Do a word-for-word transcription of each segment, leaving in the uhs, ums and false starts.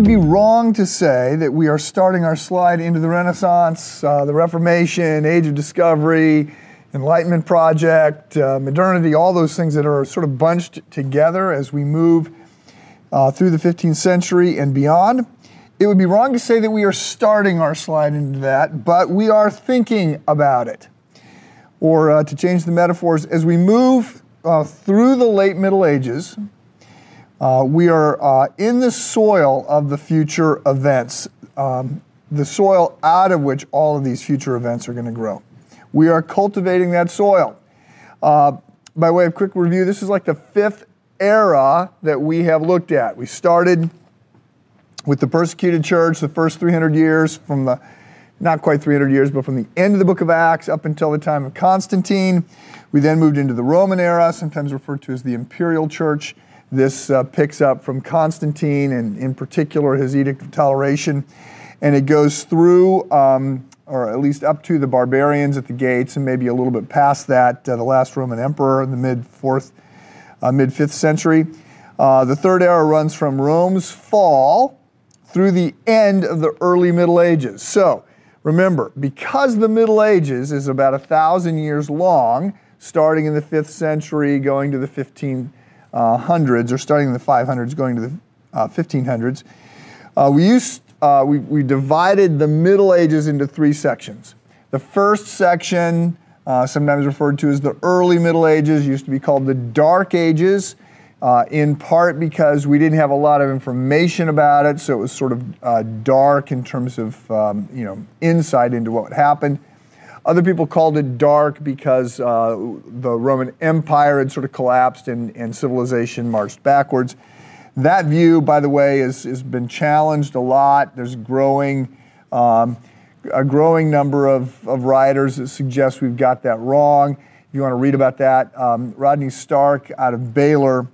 be wrong to say that we are starting our slide into the Renaissance, uh, the Reformation, Age of Discovery, Enlightenment Project, uh, modernity, all those things that are sort of bunched together as we move uh, through the fifteenth century and beyond. It would be wrong to say that we are starting our slide into that, but we are thinking about it. Or uh, to change the metaphors, as we move uh, through the late Middle Ages, Uh, we are uh, in the soil of the future events, um, the soil out of which all of these future events are going to grow. We are cultivating that soil. Uh, by way of quick review, this is like the fifth era that we have looked at. We started with the persecuted church, the first three hundred years from the, not quite three hundred years, but from the end of the book of Acts up until the time of Constantine. We then moved into the Roman era, sometimes referred to as the imperial church. This uh, picks up from Constantine and in particular his Edict of Toleration, and it goes through, um, or at least up to the barbarians at the gates and maybe a little bit past that, uh, the last Roman emperor in the mid-fourth, uh, mid-fifth century. Uh, the third era runs from Rome's fall through the end of the early Middle Ages. So remember, because the Middle Ages is about a thousand years long, starting in the fifth century, going to the fifteenth Uh, hundreds, or starting in the five hundreds, going to the uh, fifteen hundreds. Uh, we used uh, we, we divided the Middle Ages into three sections. The first section, uh, sometimes referred to as the early Middle Ages, used to be called the Dark Ages, uh, in part because we didn't have a lot of information about it, so it was sort of uh, dark in terms of um, you know insight into what happened. Other people called it dark because uh, the Roman Empire had sort of collapsed and, and civilization marched backwards. That view, by the way, has, has been challenged a lot. There's growing, um, a growing number of, of writers that suggest we've got that wrong. If you want to read about that, um, Rodney Stark out of Baylor,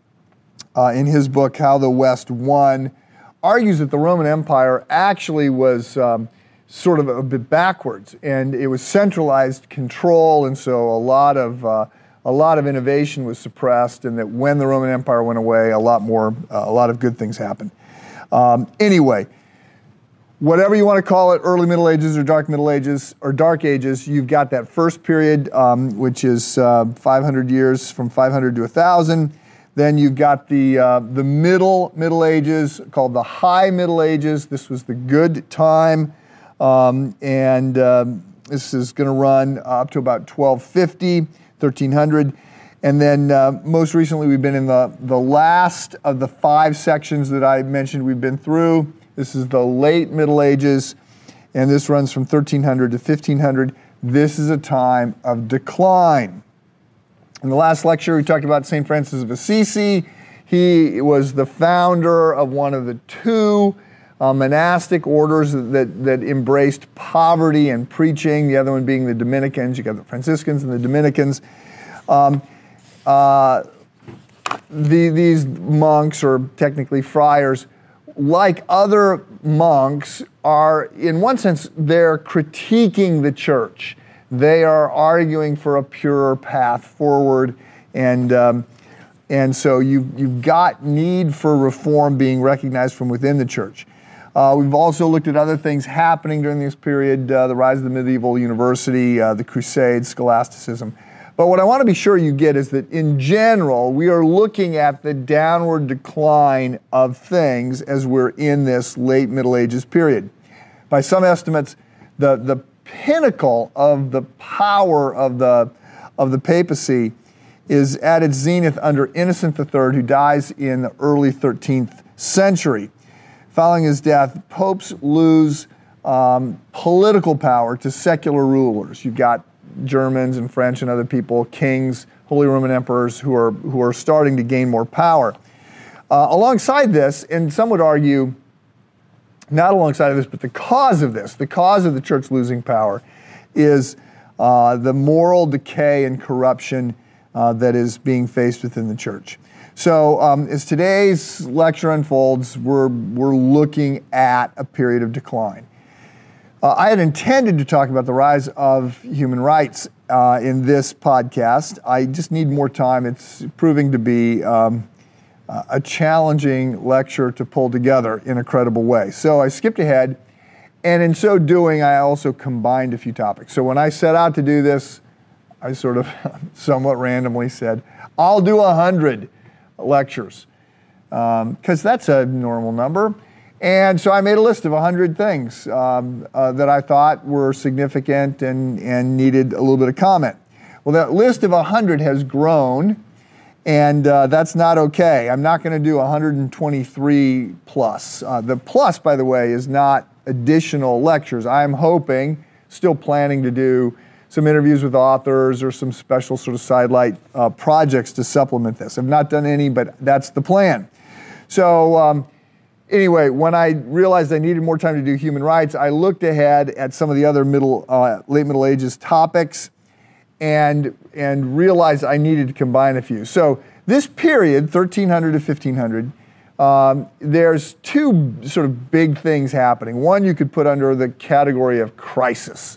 uh, in his book, How the West Won, argues that the Roman Empire actually was um, sort of a bit backwards, and it was centralized control, and so a lot of uh, a lot of innovation was suppressed, and that when the Roman Empire went away, a lot more, uh, a lot of good things happened. Um, anyway, whatever you want to call it, early Middle Ages or Dark Middle Ages or Dark Ages, you've got that first period, um, which is uh, five hundred years, from five hundred to one thousand. Then you've got the uh, the middle Middle Ages, called the High Middle Ages. This was the good time. Um, and um, this is going to run up to about twelve fifty, thirteen hundred. And then uh, most recently we've been in the, the last of the five sections that I mentioned we've been through. This is the late Middle Ages, and this runs from thirteen hundred to fifteen hundred. This is a time of decline. In the last lecture we talked about Saint Francis of Assisi. He was the founder of one of the two Uh, monastic orders that, that embraced poverty and preaching, the other one being the Dominicans. You got the Franciscans and the Dominicans. Um, uh, the, these monks, or technically friars, like other monks, are, in one sense, they're critiquing the church. They are arguing for a purer path forward, and um, and so you've, you've got need for reform being recognized from within the church. Uh, we've also looked at other things happening during this period, uh, the rise of the medieval university, uh, the Crusades, scholasticism. But what I want to be sure you get is that in general, we are looking at the downward decline of things as we're in this late Middle Ages period. By some estimates, the, the pinnacle of the power of the, of the papacy is at its zenith under Innocent the Third, who dies in the early thirteenth century. Following his death, popes lose um, political power to secular rulers. You've got Germans and French and other people, kings, Holy Roman emperors, who are who are starting to gain more power. Uh, alongside this, and some would argue, not alongside of this, but the cause of this, the cause of the church losing power, is uh, the moral decay and corruption uh, that is being faced within the church. So um, as today's lecture unfolds, we're, we're looking at a period of decline. Uh, I had intended to talk about the rise of human rights uh, in this podcast. I just need more time. It's proving to be um, uh, a challenging lecture to pull together in a credible way. So I skipped ahead, and in so doing, I also combined a few topics. So when I set out to do this, I sort of somewhat randomly said, I'll do one hundred lectures, because um, that's a normal number. And so I made a list of one hundred things um, uh, that I thought were significant and, and needed a little bit of comment. Well, that list of one hundred has grown, and uh, that's not okay. I'm not going to do one hundred twenty-three plus. Uh, the plus, by the way, is not additional lectures. I'm hoping, still planning to do some interviews with authors or some special sort of sidelight uh, projects to supplement this. I've not done any, but that's the plan. So um, anyway, when I realized I needed more time to do human rights, I looked ahead at some of the other middle, uh, late Middle Ages topics and, and realized I needed to combine a few. So this period, thirteen hundred to fifteen hundred, um, there's two sort of big things happening. One you could put under the category of crisis.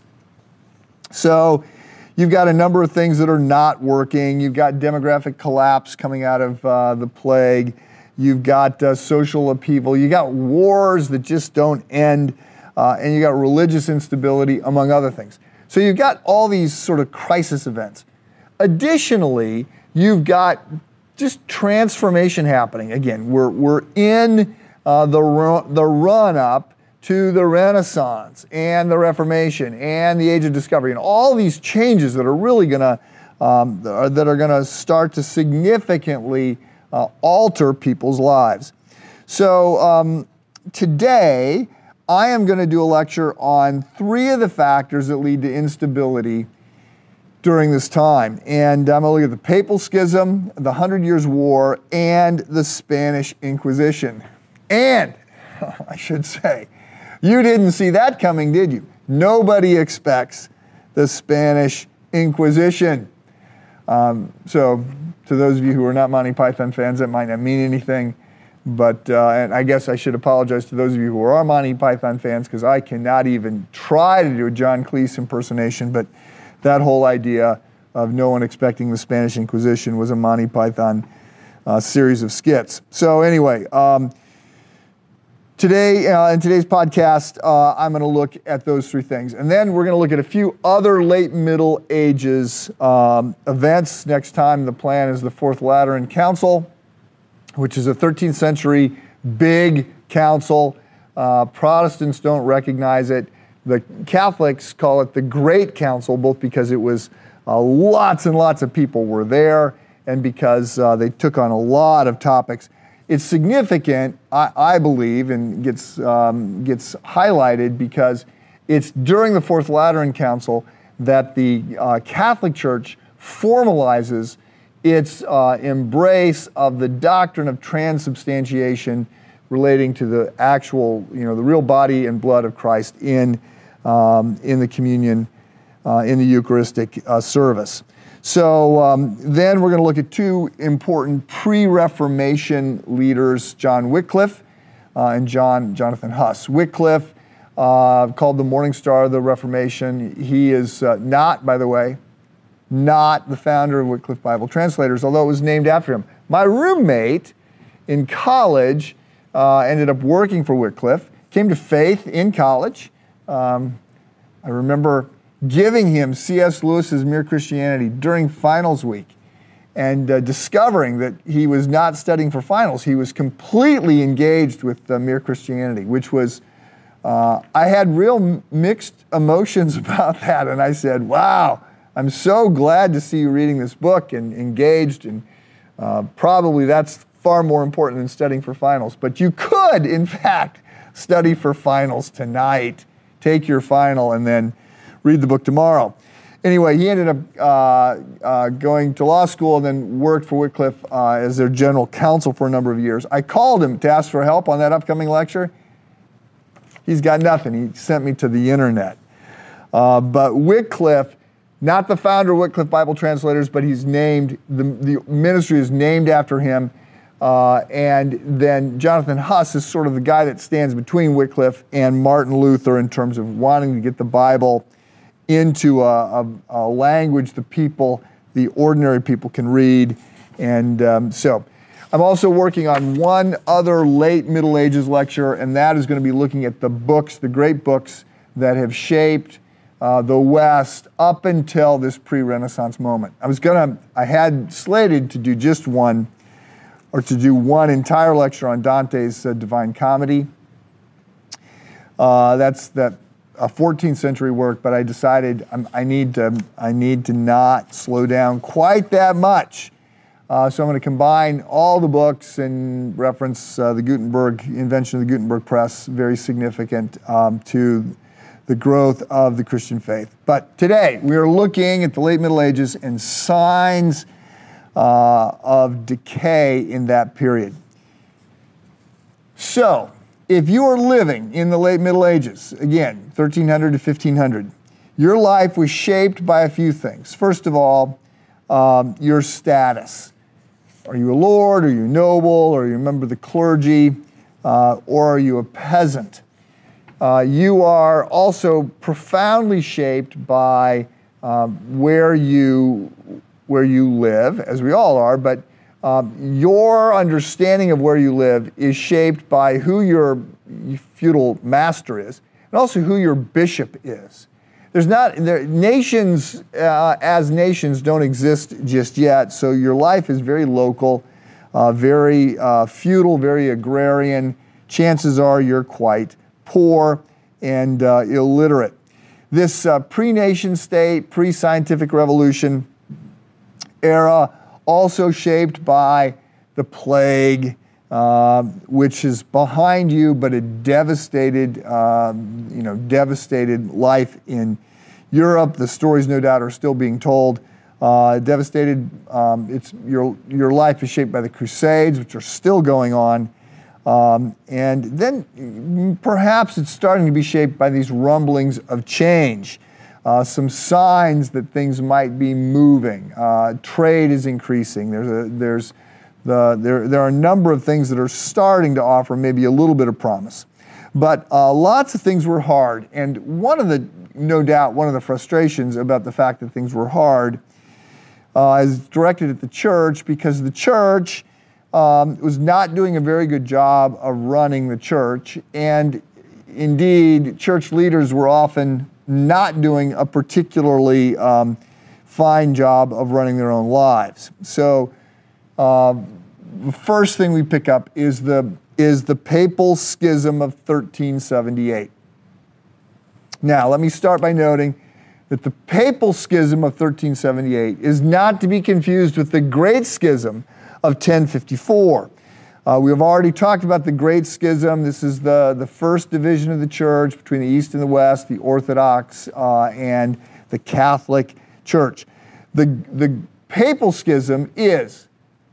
So you've got a number of things that are not working. You've got demographic collapse coming out of uh, the plague. You've got uh, social upheaval. You got wars that just don't end. Uh, and you got religious instability, among other things. So you've got all these sort of crisis events. Additionally, you've got just transformation happening. Again, we're, we're in uh, the, ru- the run-up to the Renaissance and the Reformation and the Age of Discovery and all these changes that are really going to um, that are going to start to significantly uh, alter people's lives. So um, today I am going to do a lecture on three of the factors that lead to instability during this time, and I'm going to look at the Papal Schism, the Hundred Years' War, and the Spanish Inquisition. And I should say, you didn't see that coming, did you? Nobody expects the Spanish Inquisition. Um, so, to those of you who are not Monty Python fans, that might not mean anything. But, uh, and I guess I should apologize to those of you who are Monty Python fans, because I cannot even try to do a John Cleese impersonation. But that whole idea of no one expecting the Spanish Inquisition was a Monty Python uh, series of skits. So anyway, um, Today, uh, in today's podcast, uh, I'm going to look at those three things. And then we're going to look at a few other late Middle Ages um, events. Next time, the plan is the Fourth Lateran Council, which is a thirteenth century big council. Uh, Protestants don't recognize it. The Catholics call it the Great Council, both because it was uh, lots and lots of people were there and because uh, they took on a lot of topics. It's significant, I, I believe, and gets um, gets highlighted because it's during the Fourth Lateran Council that the uh, Catholic Church formalizes its uh, embrace of the doctrine of transubstantiation relating to the actual, you know, the real body and blood of Christ in um, in the communion, uh, in the Eucharistic uh, service. So um, then we're going to look at two important pre-Reformation leaders, John Wycliffe uh, and John Jonathan Huss. Wycliffe, uh, called the Morning Star of the Reformation, he is uh, not, by the way, not the founder of Wycliffe Bible Translators, although it was named after him. My roommate in college uh, ended up working for Wycliffe, came to faith in college. Um, I remember giving him C S Lewis's Mere Christianity during finals week and uh, discovering that he was not studying for finals. He was completely engaged with uh, Mere Christianity, which was, uh, I had real mixed emotions about that. And I said, wow, I'm so glad to see you reading this book and engaged. And uh, probably that's far more important than studying for finals. But you could, in fact, study for finals tonight, take your final, and then read the book tomorrow. Anyway, he ended up uh, uh, going to law school and then worked for Wycliffe uh, as their general counsel for a number of years. I called him to ask for help on that upcoming lecture. He's got nothing. He sent me to the internet. Uh, but Wycliffe, not the founder of Wycliffe Bible Translators, but he's named, the, the ministry is named after him. Uh, and then Jonathan Huss is sort of the guy that stands between Wycliffe and Martin Luther in terms of wanting to get the Bible into a, a, a language the people, the ordinary people can read. And um, so I'm also working on one other late Middle Ages lecture, and that is going to be looking at the books, the great books that have shaped uh, the West up until this pre-Renaissance moment. I was gonna, I had slated to do just one, or to do one entire lecture on Dante's uh, Divine Comedy. Uh, that's that a fourteenth century work, but I decided I'm, I need to I need to not slow down quite that much. Uh, so I'm going to combine all the books and reference uh, the Gutenberg invention of the Gutenberg press, very significant um, to the growth of the Christian faith. But today we are looking at the late Middle Ages and signs uh, of decay in that period. So, if you are living in the late Middle Ages, again, thirteen hundred to fifteen hundred, your life was shaped by a few things. First of all, um, your status. Are you a lord? Are you noble? Are you a member of the clergy? Uh, or are you a peasant? Uh, you are also profoundly shaped by um, where you where you live, as we all are, but Um, your understanding of where you live is shaped by who your feudal master is, and also who your bishop is. There's not, there, nations uh, as nations don't exist just yet, so your life is very local, uh, very uh, feudal, very agrarian. Chances are you're quite poor and uh, illiterate. This uh, pre-nation state, pre-scientific revolution era, also shaped by the plague, uh, which is behind you, but it devastated, um, you know, devastated life in Europe. The stories, no doubt, are still being told. Uh, devastated. Um, it's your your life is shaped by the Crusades, which are still going on, um, and then perhaps it's starting to be shaped by these rumblings of change. Uh, some signs that things might be moving. Uh, trade is increasing. There's a, there's the, there, there are a number of things that are starting to offer maybe a little bit of promise. But uh, lots of things were hard. And one of the, no doubt, one of the frustrations about the fact that things were hard uh, is directed at the church, because the church um, was not doing a very good job of running the church. And indeed, church leaders were often not doing a particularly um, fine job of running their own lives. So uh, the first thing we pick up is the, is the papal schism of thirteen seventy-eight. Now, let me start by noting that the papal schism of thirteen seventy-eight is not to be confused with the Great Schism of ten fifty-four. Uh, we have already talked about the Great Schism. This is the, the first division of the church between the East and the West, the Orthodox uh, and the Catholic Church. The, the Papal Schism is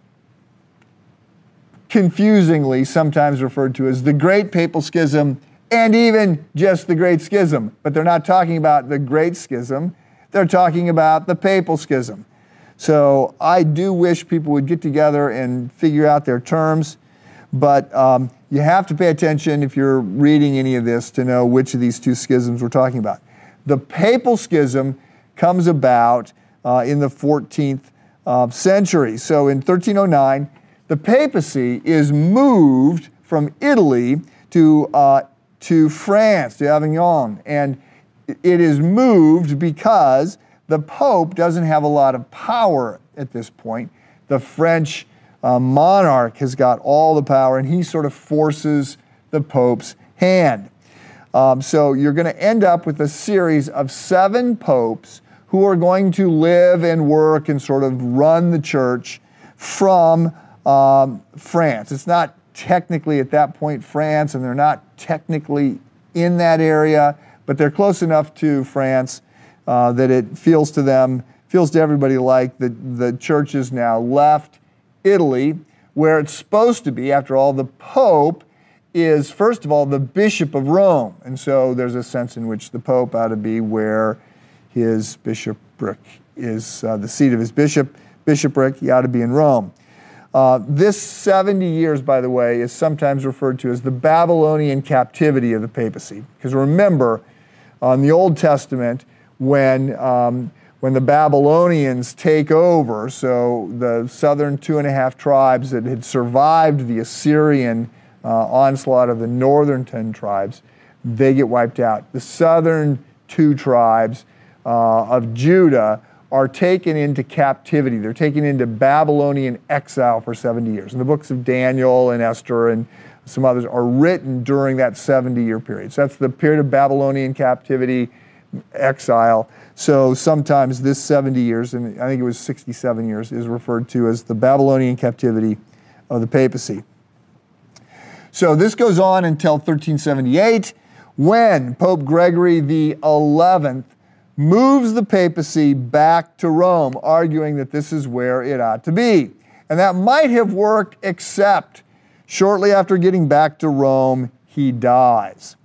confusingly sometimes referred to as the Great Papal Schism, and even just the Great Schism. But they're not talking about the Great Schism. They're talking about the Papal Schism. So I do wish people would get together and figure out their terms. But um, you have to pay attention if you're reading any of this to know which of these two schisms we're talking about. The Papal Schism comes about uh, in the fourteenth uh, century. So in thirteen oh nine, the papacy is moved from Italy to, uh, to France, to Avignon. And it is moved because the Pope doesn't have a lot of power at this point. The French Uh, monarch has got all the power, and he sort of forces the Pope's hand. Um, so you're going to end up with a series of seven popes who are going to live and work and sort of run the church from um, France. It's not technically at that point France, and they're not technically in that area, but they're close enough to France uh, that it feels to them, feels to everybody like the, the church is now left Italy, where it's supposed to be. After all, the Pope is, first of all, the Bishop of Rome. And so there's a sense in which the Pope ought to be where his bishopric is, uh, the seat of his bishop, bishopric. He ought to be in Rome. Uh, this seventy years, by the way, is sometimes referred to as the Babylonian captivity of the papacy. Because remember, on the Old Testament, when, um, when the Babylonians take over, so the southern two and a half tribes that had survived the Assyrian uh, onslaught of the northern ten tribes, they get wiped out. The southern two tribes uh, of Judah are taken into captivity. They're taken into Babylonian exile for seventy years. And the books of Daniel and Esther and some others are written during that seventy-year period. So that's the period of Babylonian captivity, exile. So sometimes this seventy years, and I think it was sixty-seven years, is referred to as the Babylonian captivity of the papacy. So this goes on until thirteen seventy-eight, when Pope Gregory the eleventh moves the papacy back to Rome, arguing that this is where it ought to be. And that might have worked, except shortly after getting back to Rome, he dies.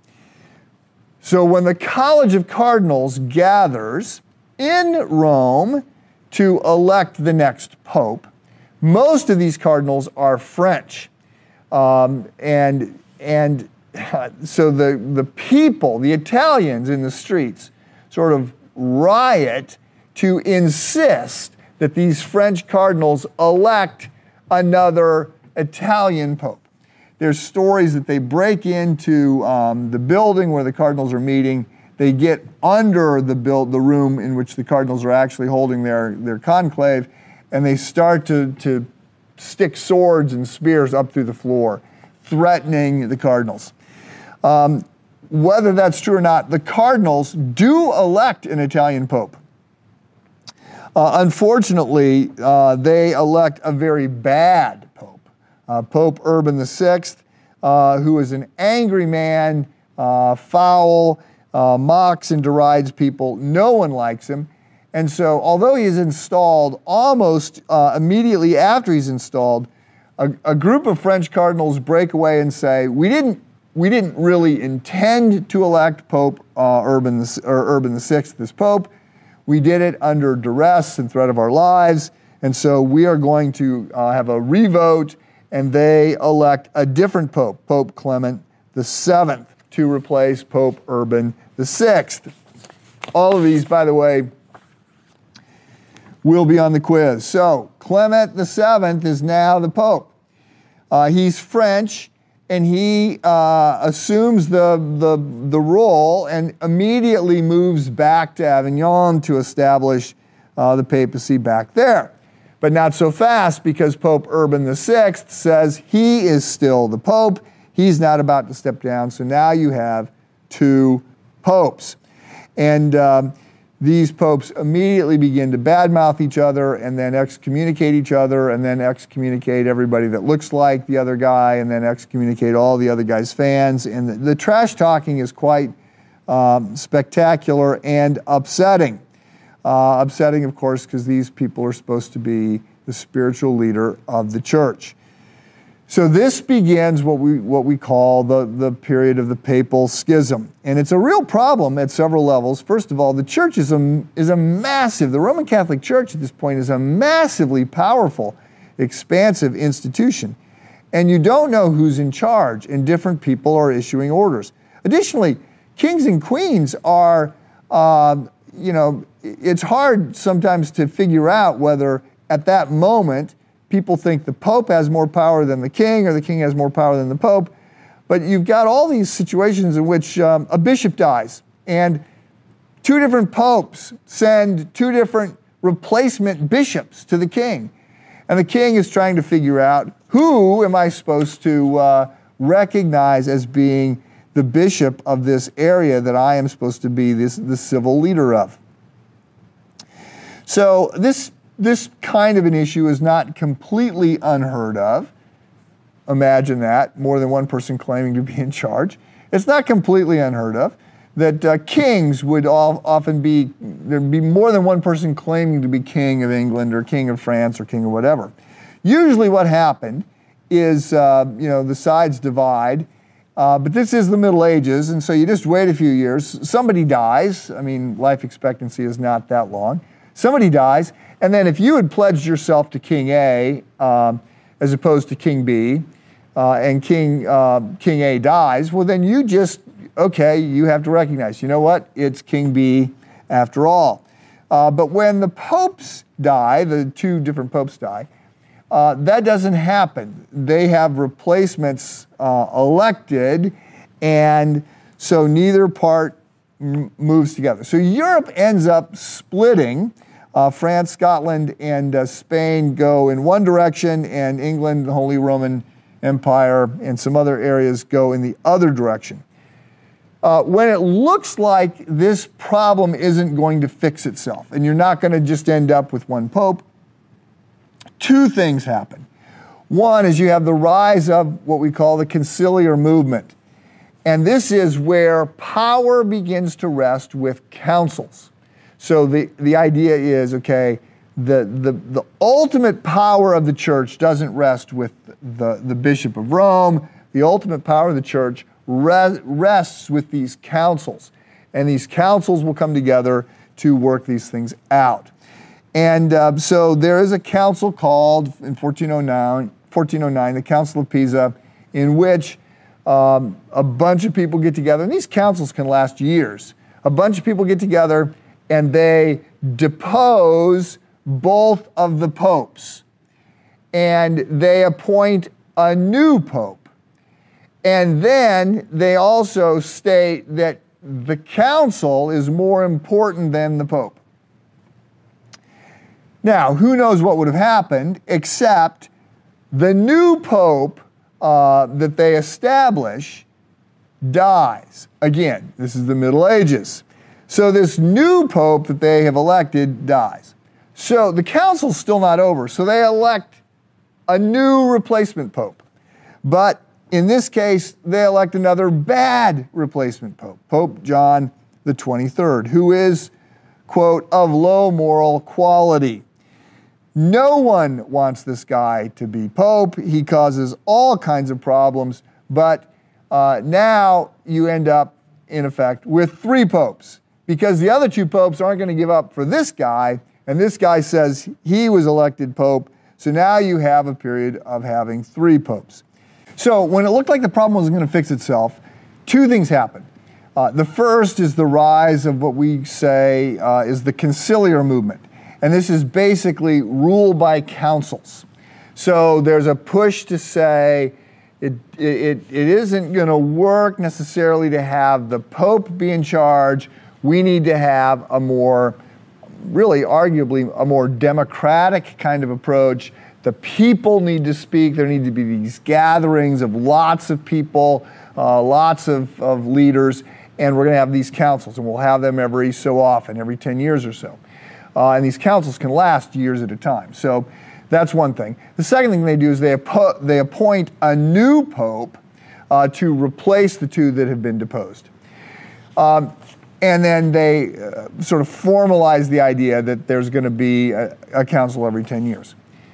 So when the College of Cardinals gathers in Rome to elect the next pope, most of these cardinals are French. Um, and and so the, the people, the Italians in the streets, sort of riot to insist that these French cardinals elect another Italian pope. There's stories that they break into um, the building where the cardinals are meeting. They get under the build, the room in which the cardinals are actually holding their, their conclave, and they start to, to stick swords and spears up through the floor, threatening the cardinals. Um, whether that's true or not, the cardinals do elect an Italian pope. Uh, unfortunately, uh, they elect a very bad pope. Uh, Pope Urban the sixth, uh, who is an angry man, uh, foul, uh, mocks and derides people. No one likes him. And so, although he is installed almost uh, immediately after he's installed, a, a group of French cardinals break away and say, we didn't, we didn't really intend to elect Pope uh, Urban the, or Urban the sixth, this pope. We did it under duress and threat of our lives. And so we are going to uh, have a revote, and they elect a different pope, Pope Clement the seventh, to replace Pope Urban the sixth. All of these, by the way, will be on the quiz. So Clement the seventh is now the pope. Uh, he's French, and he uh, assumes the, the, the role and immediately moves back to Avignon to establish uh, the papacy back there. But not so fast, because Pope Urban the sixth says he is still the pope. He's not about to step down. So now you have two popes. And um, these popes immediately begin to badmouth each other and then excommunicate each other and then excommunicate everybody that looks like the other guy and then excommunicate all the other guy's fans. And the, the trash talking is quite um, spectacular and upsetting. Uh, upsetting, of course, because these people are supposed to be the spiritual leader of the church. So this begins what we what we call the, the period of the papal schism. And it's a real problem at several levels. First of all, the church is a, is a massive, the Roman Catholic Church at this point is a massively powerful, expansive institution. And you don't know who's in charge, and different people are issuing orders. Additionally, kings and queens are, uh, you know, it's hard sometimes to figure out whether at that moment people think the Pope has more power than the king or the king has more power than the Pope. But you've got all these situations in which um, a bishop dies and two different popes send two different replacement bishops to the king. And the king is trying to figure out, who am I supposed to uh, recognize as being the bishop of this area that I am supposed to be this, the civil leader of? So this, this kind of an issue is not completely unheard of. Imagine that, more than one person claiming to be in charge. It's not completely unheard of that uh, kings would all, often be, there'd be more than one person claiming to be king of England or king of France or king of whatever. Usually what happened is, uh, you know, the sides divide, uh, but this is the Middle Ages, and so you just wait a few years. Somebody dies. I mean, life expectancy is not that long. Somebody dies, and then if you had pledged yourself to King A um, as opposed to King B, uh, and King uh, King A dies, well, then you just, okay, you have to recognize, you know what, it's King B after all. Uh, but when the popes die, the two different popes die, uh, that doesn't happen. They have replacements uh, elected, and so neither part m- moves together. So Europe ends up splitting. Uh, France, Scotland, and uh, Spain go in one direction, and England, the Holy Roman Empire, and some other areas go in the other direction. Uh, when it looks like this problem isn't going to fix itself, and you're not going to just end up with one pope, two things happen. One is you have the rise of what we call the conciliar movement, and this is where power begins to rest with councils. So the, the idea is, okay, the, the, the ultimate power of the church doesn't rest with the, the Bishop of Rome. The ultimate power of the church re- rests with these councils. And these councils will come together to work these things out. And uh, so there is a council called, in fourteen oh nine, the Council of Pisa, in which um, a bunch of people get together. And these councils can last years. A bunch of people get together and they depose both of the popes. And they appoint a new pope. And then they also state that the council is more important than the pope. Now, who knows what would have happened, except the new pope uh, that they establish dies. Again, this is the Middle Ages. So this new pope that they have elected dies. So the council's still not over, so they elect a new replacement pope. But in this case, they elect another bad replacement pope, Pope John the twenty-third, who is, quote, of low moral quality. No one wants this guy to be pope. He causes all kinds of problems, but uh, now you end up, in effect, with three popes. Because the other two popes aren't going to give up for this guy, and this guy says he was elected pope, so now you have a period of having three popes. So when it looked like the problem wasn't going to fix itself, two things happened. Uh, the first is the rise of what we say uh, is the conciliar movement, and this is basically rule by councils. So there's a push to say it, it, it isn't going to work necessarily to have the pope be in charge. We need to have a more, really arguably, a more democratic kind of approach. The people need to speak. There need to be these gatherings of lots of people, uh, lots of, of leaders, and we're going to have these councils, and we'll have them every so often, every ten years or so. Uh, and these councils can last years at a time. So that's one thing. The second thing they do is they, appo- they appoint a new pope uh, to replace the two that have been deposed. Um, And then they uh, sort of formalize the idea that there's going to be a, a council every ten years.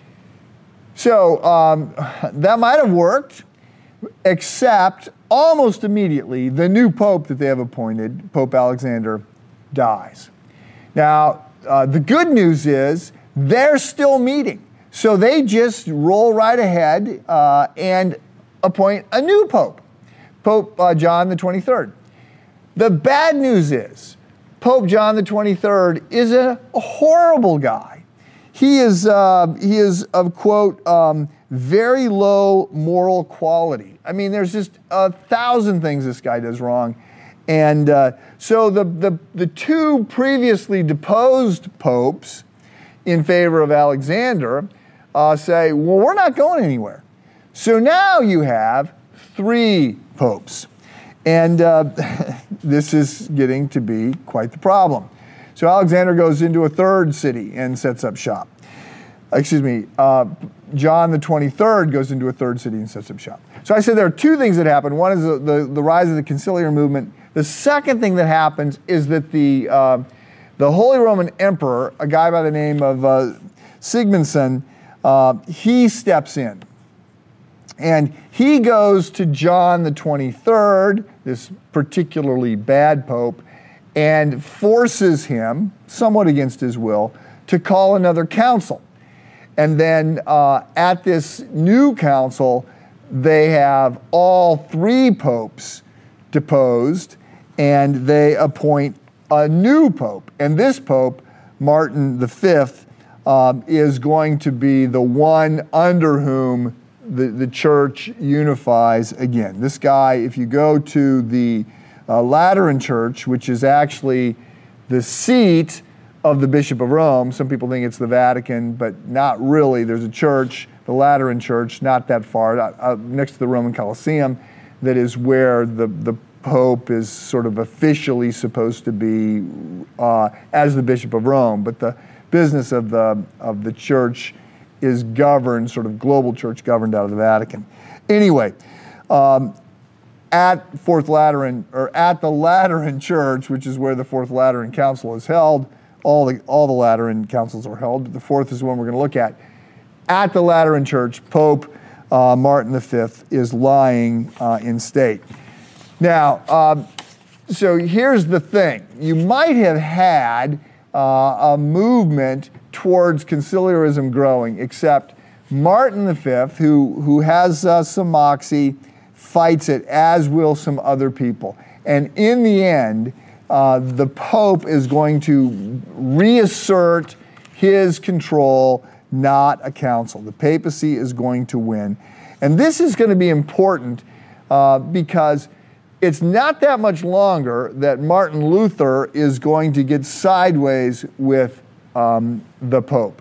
So um, that might have worked, except almost immediately, the new pope that they have appointed, Pope Alexander, dies. Now, uh, the good news is they're still meeting. So they just roll right ahead uh, and appoint a new pope, Pope uh, John the twenty-third. The bad news is Pope John the twenty-third is a horrible guy. He is, uh, he is of, quote, um, very low moral quality. I mean, there's just a thousand things this guy does wrong. And uh, so the, the, the two previously deposed popes in favor of Alexander uh, say, well, we're not going anywhere. So now you have three popes. And uh, this is getting to be quite the problem. So Alexander goes into a third city and sets up shop. Excuse me, uh, John the twenty-third goes into a third city and sets up shop. So I said there are two things that happen. One is the, the, the rise of the conciliar movement. The second thing that happens is that the, uh, the Holy Roman Emperor, a guy by the name of uh, Sigmundsson, uh, he steps in. And he goes to John the twenty-third, this particularly bad pope, and forces him, somewhat against his will, to call another council. And then uh, at this new council, they have all three popes deposed, and they appoint a new pope. And this pope Martin the Fifth, um, is going to be the one under whom the, the church unifies again. This guy, if you go to the uh, Lateran Church, which is actually the seat of the Bishop of Rome, some people think it's the Vatican, but not really. There's a church, the Lateran Church, not that far, uh, next to the Roman Colosseum, that is where the, the Pope is sort of officially supposed to be uh, as the Bishop of Rome, but the business of the of the church is governed, sort of global church governed out of the Vatican. Anyway, um, at Fourth Lateran, or at the Lateran Church, which is where the Fourth Lateran Council is held, all the all the Lateran councils are held, but the fourth is the one we're going to look at. At the Lateran Church, Pope uh, Martin the Fifth is lying uh, in state. Now, um, so here's the thing. You might have had uh, a movement towards conciliarism growing, except Martin the Fifth, who, who has uh, some moxie, fights it, as will some other people. And in the end, uh, the Pope is going to reassert his control, not a council. The papacy is going to win. And this is going to be important uh, because it's not that much longer that Martin Luther is going to get sideways with um, the Pope.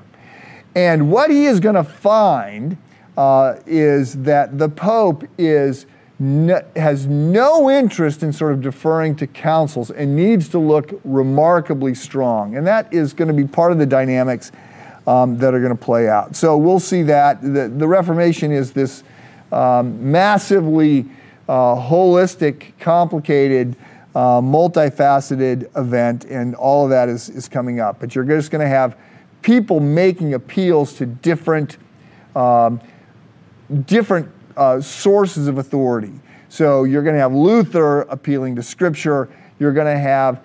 And what he is going to find uh, is that the Pope is no, has no interest in sort of deferring to councils and needs to look remarkably strong. And that is going to be part of the dynamics um, that are going to play out. So we'll see that. The, the Reformation is this um, massively Uh, holistic, complicated, uh, multifaceted event, and all of that is, is coming up. But you're just going to have people making appeals to different, um, different uh, sources of authority. So you're going to have Luther appealing to Scripture. You're going to have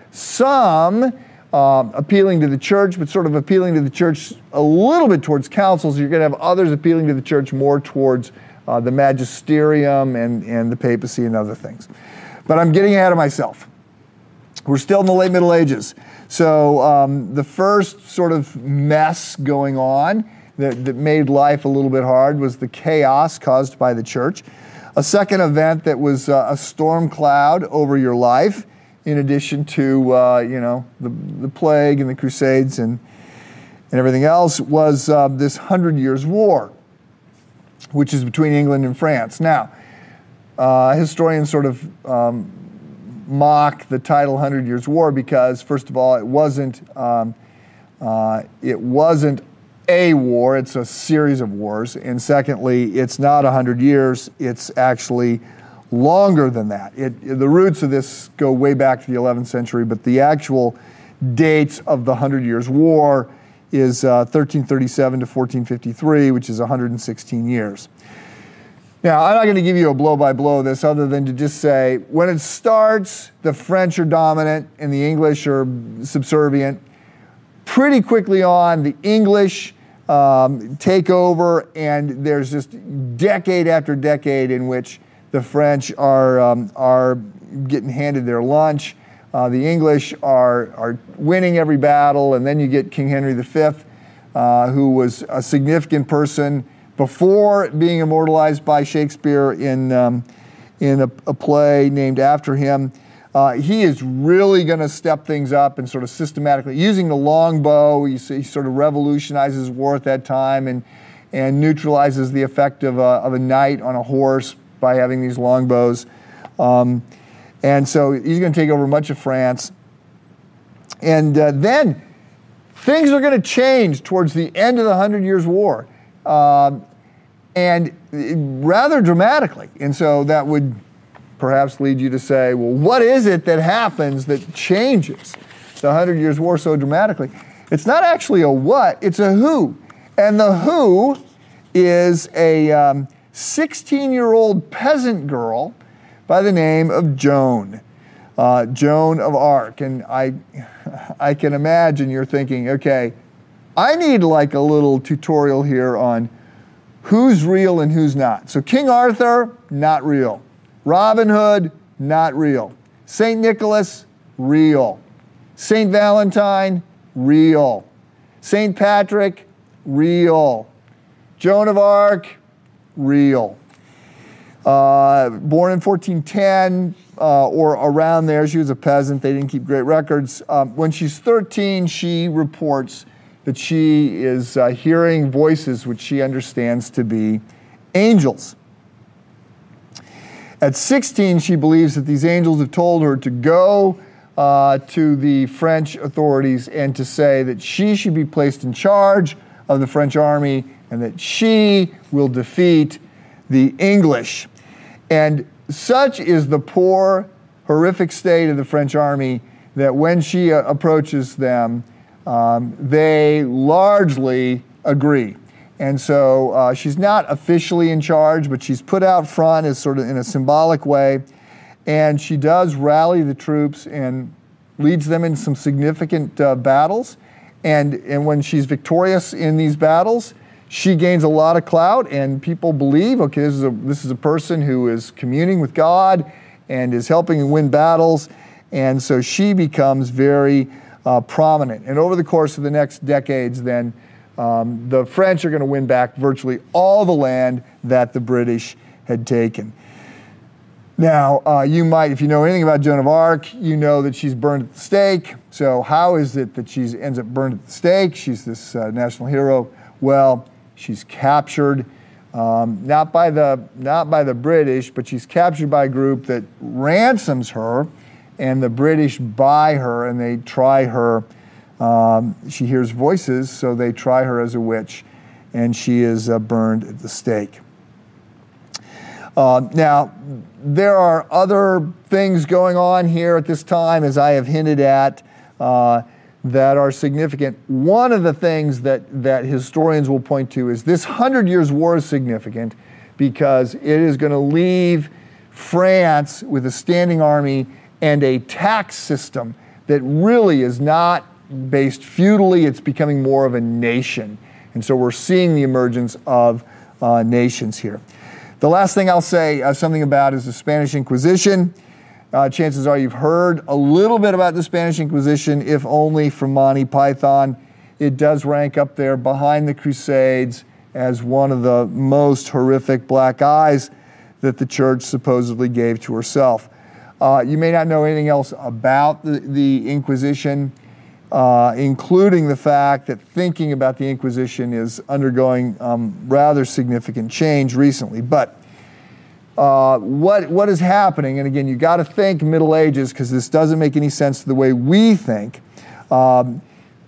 some um, appealing to the church, but sort of appealing to the church a little bit towards councils. You're going to have others appealing to the church more towards Uh, the magisterium and, and the papacy and other things. But I'm getting ahead of myself. We're still in the late Middle Ages. So um, the first sort of mess going on that, that made life a little bit hard was the chaos caused by the church. A second event that was uh, a storm cloud over your life, in addition to uh, you know the, the plague and the Crusades and, and everything else, was uh, this Hundred Years' War, which is between England and France. Now, uh, historians sort of um, mock the title Hundred Years' War because, first of all, it wasn't um, uh, it wasn't a war; it's a series of wars. And secondly, it's not a hundred years; it's actually longer than that. It, the roots of this go way back to the eleventh century, but the actual dates of the Hundred Years' War is uh, thirteen thirty-seven to fourteen fifty-three, which is one hundred sixteen years. Now, I'm not going to give you a blow-by-blow of this other than to just say, when it starts, the French are dominant and the English are subservient. Pretty quickly on, the English um, take over, and there's just decade after decade in which the French are, um, are getting handed their lunch. Uh, the English are, are winning every battle, and then you get King Henry the Fifth, uh, who was a significant person before being immortalized by Shakespeare in, um, in a, a play named after him. Uh, he is really going to step things up and sort of systematically, using the longbow, he, he sort of revolutionizes war at that time and, and neutralizes the effect of a, of a knight on a horse by having these longbows. Um, And so he's going to take over much of France. And uh, then things are going to change towards the end of the Hundred Years' War, uh, and rather dramatically. And so that would perhaps lead you to say, well, what is it that happens that changes the Hundred Years' War so dramatically? It's not actually a what, it's a who. And the who is a um, sixteen-year-old peasant girl by the name of Joan, uh, Joan of Arc. And I, I can imagine you're thinking, okay, I need like a little tutorial here on who's real and who's not. So King Arthur, not real. Robin Hood, not real. Saint Nicholas, real. Saint Valentine, real. Saint Patrick, real. Joan of Arc, real. Uh, born in fourteen ten uh, or around there, she was a peasant. They didn't keep great records. Um, when she's thirteen, she reports that she is uh, hearing voices which she understands to be angels. At sixteen, she believes that these angels have told her to go uh, to the French authorities and to say that she should be placed in charge of the French army and that she will defeat the English. And such is the poor, horrific state of the French army that when she uh, approaches them, um, they largely agree. And so uh, she's not officially in charge, but she's put out front as sort of in a symbolic way. And she does rally the troops and leads them in some significant uh, battles. And, and when she's victorious in these battles, she gains a lot of clout, and people believe, okay, this is a, this is a person who is communing with God and is helping win battles. And so she becomes very uh, prominent. And over the course of the next decades, then, um, the French are going to win back virtually all the land that the British had taken. Now, uh, you might, if you know anything about Joan of Arc, you know that she's burned at the stake. So how is it that she ends up burned at the stake? She's this uh, national hero. Well, she's captured, um, not by the not by the British, but she's captured by a group that ransoms her, and the British buy her, and they try her. Um, she hears voices, so they try her as a witch, and she is uh, burned at the stake. Uh, now, there are other things going on here at this time, as I have hinted at, uh, that are significant. One of the things that, that historians will point to is this Hundred Years' War is significant because it is going to leave France with a standing army and a tax system that really is not based feudally. It's becoming more of a nation. And so we're seeing the emergence of uh, nations here. The last thing I'll say uh, something about is the Spanish Inquisition. Uh, chances are you've heard a little bit about the Spanish Inquisition, if only from Monty Python. It does rank up there behind the Crusades as one of the most horrific black eyes that the church supposedly gave to herself. Uh, you may not know anything else about the, the Inquisition, uh, including the fact that thinking about the Inquisition is undergoing um, rather significant change recently. But Uh, what, what is happening, and again, you got to think Middle Ages because this doesn't make any sense to the way we think. Um,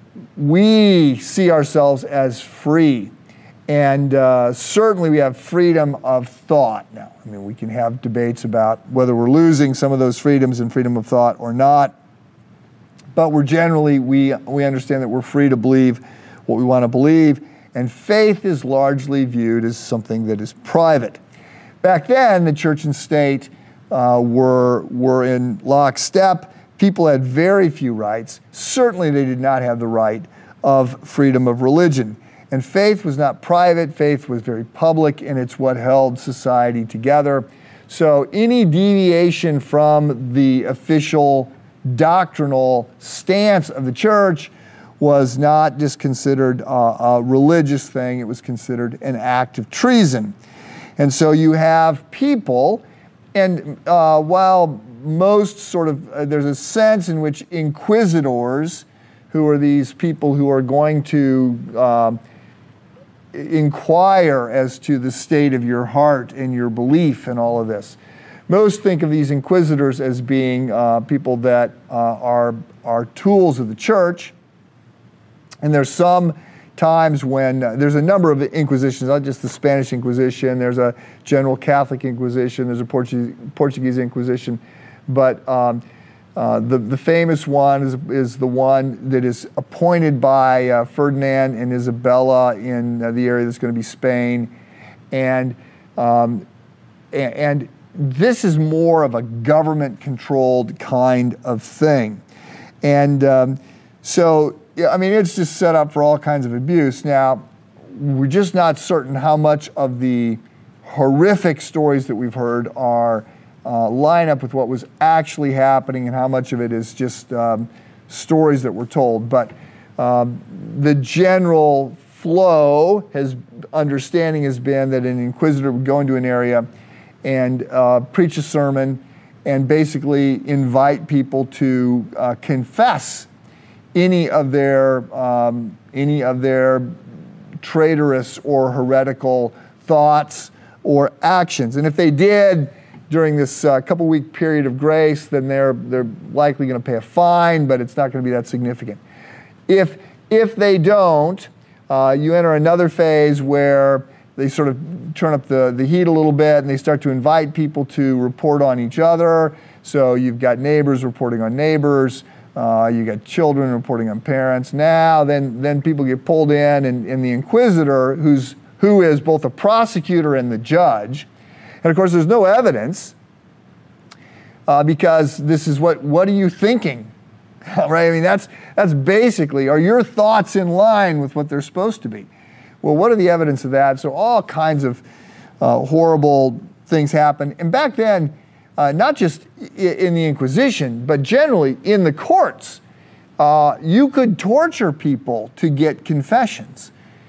we see ourselves as free, and uh, certainly we have freedom of thought now. I mean, we can have debates about whether we're losing some of those freedoms in freedom of thought or not, but we're generally, we, we understand that we're free to believe what we want to believe, and faith is largely viewed as something that is private. Back then, the church and state uh, were, were in lockstep. People had very few rights. Certainly, they did not have the right of freedom of religion. And faith was not private. Faith was very public, and it's what held society together. So any deviation from the official doctrinal stance of the church was not just considered a, a religious thing. It was considered an act of treason. And so you have people, and uh, while most sort of, uh, there's a sense in which inquisitors, who are these people who are going to uh, inquire as to the state of your heart and your belief and all of this. Most think of these inquisitors as being uh, people that uh, are, are tools of the church, and there's some times when uh, there's a number of inquisitions, not just the Spanish Inquisition, there's a general Catholic Inquisition, there's a Portuguese, Portuguese Inquisition, but um, uh, the, the famous one is, is the one that is appointed by uh, Ferdinand and Isabella in uh, the area that's going to be Spain, and, um, and, and this is more of a government-controlled kind of thing. And um, so Yeah, I mean, it's just set up for all kinds of abuse. Now, we're just not certain how much of the horrific stories that we've heard are uh, line up with what was actually happening and how much of it is just um, stories that were told. But Um, the general flow, has understanding has been that an inquisitor would go into an area and uh, preach a sermon and basically invite people to uh, confess any of their um, any of their traitorous or heretical thoughts or actions. And if they did during this uh, couple week period of grace, then they're they're likely going to pay a fine, but it's not going to be that significant. If if they don't, uh, you enter another phase where they sort of turn up the, the heat a little bit and they start to invite people to report on each other. So you've got neighbors reporting on neighbors, uh, you got children reporting on parents. Now then then people get pulled in, and, and the inquisitor, who's who is both the prosecutor and the judge, and of course there's no evidence uh, because this is what, what are you thinking? Right? I mean, that's that's basically, are your thoughts in line with what they're supposed to be? Well, what are the evidence of that? So all kinds of uh, horrible things happen. And back then, uh, not just in the Inquisition, but generally in the courts, uh, you could torture people to get confessions.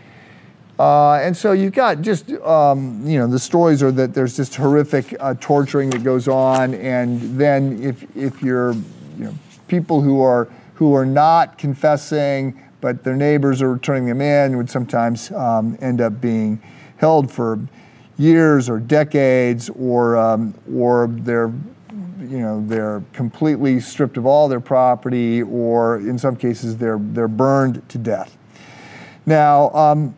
Uh, and so you've got just, um, you know, the stories are that there's just horrific uh, torturing that goes on. And then if if you're, you know, people who are who are not confessing, but their neighbors are turning them in, would sometimes um, end up being held for years or decades, or um, or they're you know they're completely stripped of all their property, or in some cases they're they're burned to death. Now, um,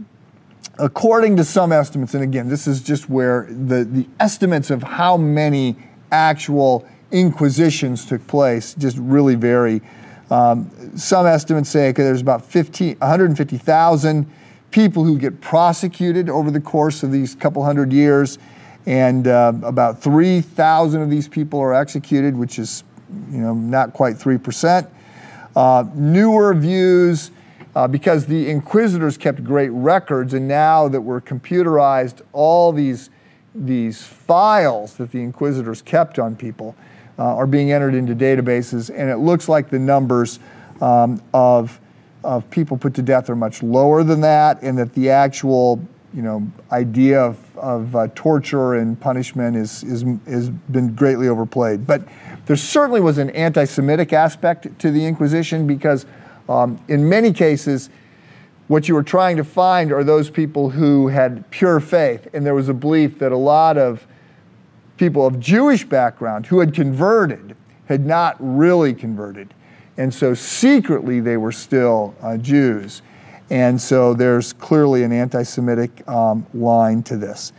according to some estimates, and again, this is just where the the estimates of how many actual inquisitions took place just really vary. Um, some estimates say okay, there's about one hundred fifty thousand people who get prosecuted over the course of these couple hundred years, and uh, about three thousand of these people are executed, which is, you know, not quite three percent. Uh, newer views, uh, because the inquisitors kept great records, and now that we're computerized, all these these files that the inquisitors kept on people Uh, are being entered into databases, and it looks like the numbers um, of of people put to death are much lower than that, and that the actual, you know, idea of, of uh, torture and punishment is is has been greatly overplayed. But there certainly was an anti-Semitic aspect to the Inquisition, because um, in many cases, what you were trying to find are those people who had pure faith, and there was a belief that a lot of people of Jewish background who had converted had not really converted. And so secretly they were still uh, Jews. And so there's clearly an anti-Semitic um, line to this.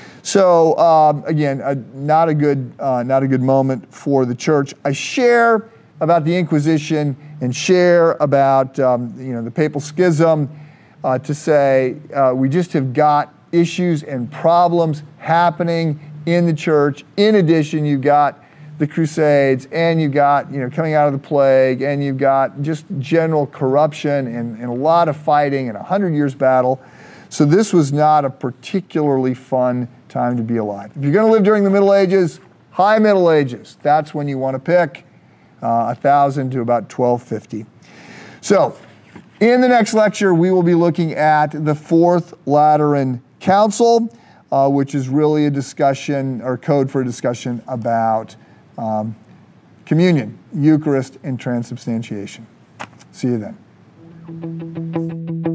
So um, again, uh, not a good, uh, not a good moment for the church. I share about the Inquisition and share about um, you know the Papal Schism uh, to say uh, we just have got issues and problems happening in the church. In addition, you've got the Crusades, and you've got, you know, coming out of the plague, and you've got just general corruption and, and a lot of fighting and a hundred years battle. So this was not a particularly fun time to be alive. If you're going to live during the Middle Ages, high Middle Ages, that's when you want to pick uh, one thousand to about twelve fifty. So in the next lecture, we will be looking at the Fourth Lateran Council, Uh, which is really a discussion or code for a discussion about um, communion, Eucharist, and transubstantiation. See you then.